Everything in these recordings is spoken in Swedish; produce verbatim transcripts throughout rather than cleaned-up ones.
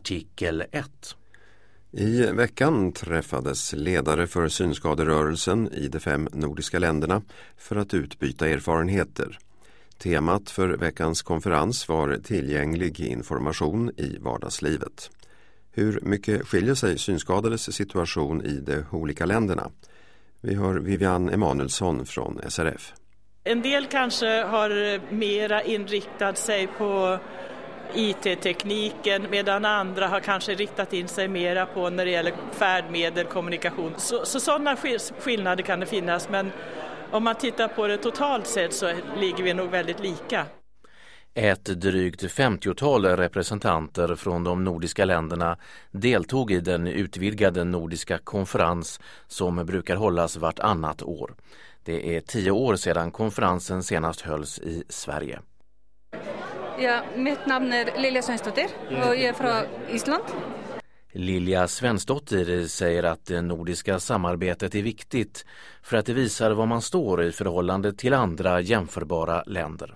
Artikel ett. I veckan träffades ledare för synskaderörelsen i de fem nordiska länderna för att utbyta erfarenheter. Temat för veckans konferens var tillgänglig information i vardagslivet. Hur mycket skiljer sig synskadades situation i de olika länderna? Vi hör Vivian Emanuelsson från S R F. En del kanske har mera inriktat sig på I T-tekniken medan andra har kanske riktat in sig mera på när det gäller färdmedel, kommunikation. Så, så sådana skillnader kan det finnas, men om man tittar på det totalt sett så ligger vi nog väldigt lika. Ett drygt femtiotal representanter från de nordiska länderna deltog i den utvidgade nordiska konferens som brukar hållas vartannat år. Det är tio år sedan konferensen senast hölls i Sverige. Ja, mitt namn är Lilja Svensdottir och jag är från Island. Lilja Svensdottir säger att det nordiska samarbetet är viktigt för att det visar vad man står i förhållande till andra jämförbara länder.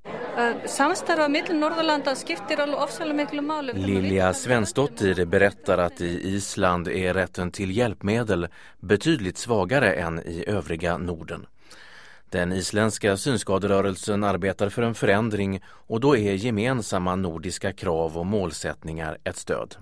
Lilja Svensdottir berättar att i Island är rätten till hjälpmedel betydligt svagare än i övriga Norden. Den isländska synskaderörelsen arbetar för en förändring och då är gemensamma nordiska krav och målsättningar ett stöd.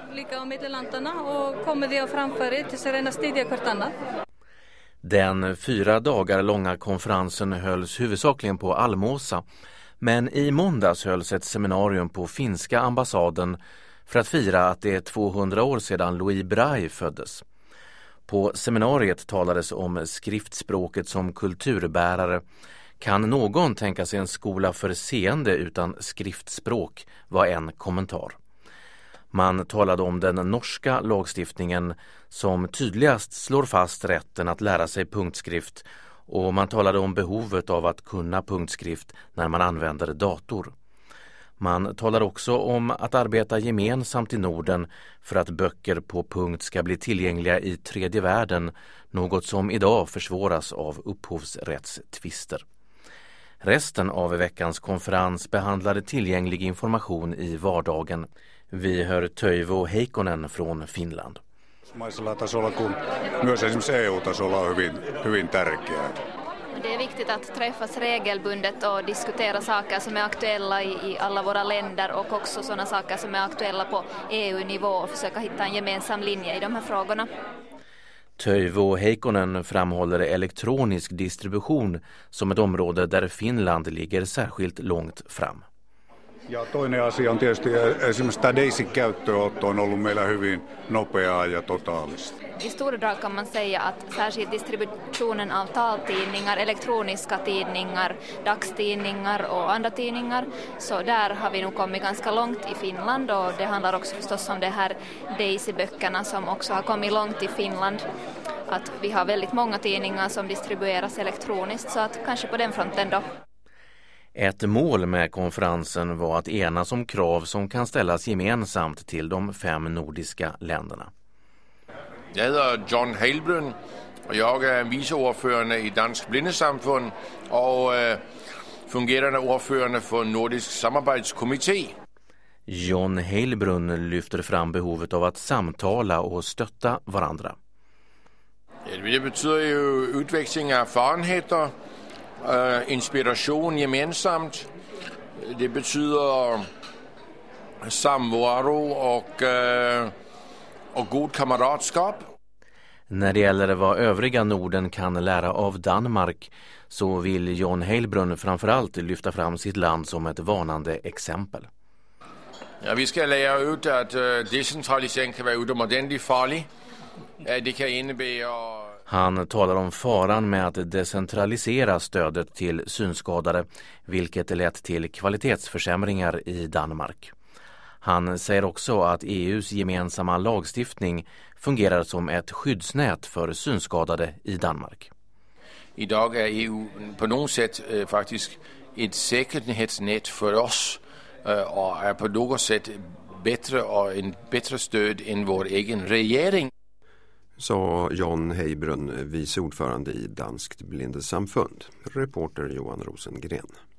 Den fyra dagar långa konferensen hölls huvudsakligen på Almåsa, men i måndags hölls ett seminarium på finska ambassaden för att fira att det är tvåhundra år sedan Louis Braille föddes. På seminariet talades om skriftspråket som kulturbärare. Kan någon tänka sig en skola för seende utan skriftspråk, var en kommentar. Man talade om den norska lagstiftningen som tydligast slår fast rätten att lära sig punktskrift, och man talade om behovet av att kunna punktskrift när man använder dator. Man talar också om att arbeta gemensamt i Norden för att böcker på punkt ska bli tillgängliga i tredje världen, något som idag försvåras av upphovsrättstvister. Resten av veckans konferens behandlade tillgänglig information i vardagen. Vi hör Toivo Heikkonen från Finland. Maisella tasolla kun myös esimerkiksi E U-tasolla on hyvin, hyvin tärkeää. Det är viktigt att träffas regelbundet och diskutera saker som är aktuella i, i alla våra länder och också sådana saker som är aktuella på E U-nivå och försöka hitta en gemensam linje i de här frågorna. Toivo Heikkonen framhåller elektronisk distribution som ett område där Finland ligger särskilt långt fram. Ja toinen asia on tietysti esimerkiksi tämä DAISY-käyttöönotto on ollut meillä hyvin nopeaa ja totaalista. I stora drag kan man säga att särskilt distributionen av taltidningar, elektroniska tidningar, dagstidningar och andra tidningar, så där har vi nog kommit ganska långt i Finland, och det handlar också förstås om de här DAISY-böckerna som också har kommit långt i Finland. Att vi har väldigt många tidningar som distribueras elektroniskt, så att kanske på den fronten då. Ett mål med konferensen var att enas om krav som kan ställas gemensamt till de fem nordiska länderna. Jag heter John Heilbrunn och jag är viceordförande i Dansk Blindesamfund och äh, fungerande ordförande för Nordisk samarbetskommitté. John Heilbrunn lyfter fram behovet av att samtala och stötta varandra. Det betyder ju utväxling av erfarenheter, äh, inspiration gemensamt. Det betyder samvaro och äh, och god kamratskap. När det gäller vad övriga Norden kan lära av Danmark så vill John Heilbrunn framförallt lyfta fram sitt land som ett varnande exempel. Ja, vi ska lära ut att uh, decentralisering kan vara utomordentligt farlig. Uh, det kan innebära... Han talar om faran med att decentralisera stödet till synskadade, vilket lett till kvalitetsförsämringar i Danmark. Han säger också att E U:s gemensamma lagstiftning fungerar som ett skyddsnät för synskadade i Danmark. Idag är E U på något sätt eh, faktiskt ett säkerhetsnät för oss eh, och är på något sätt bättre och en bättre stöd än vår egen regering. Sa John Heilbrunn, vice ordförande i Danskt Blindesamfund. Reporter Johan Rosengren.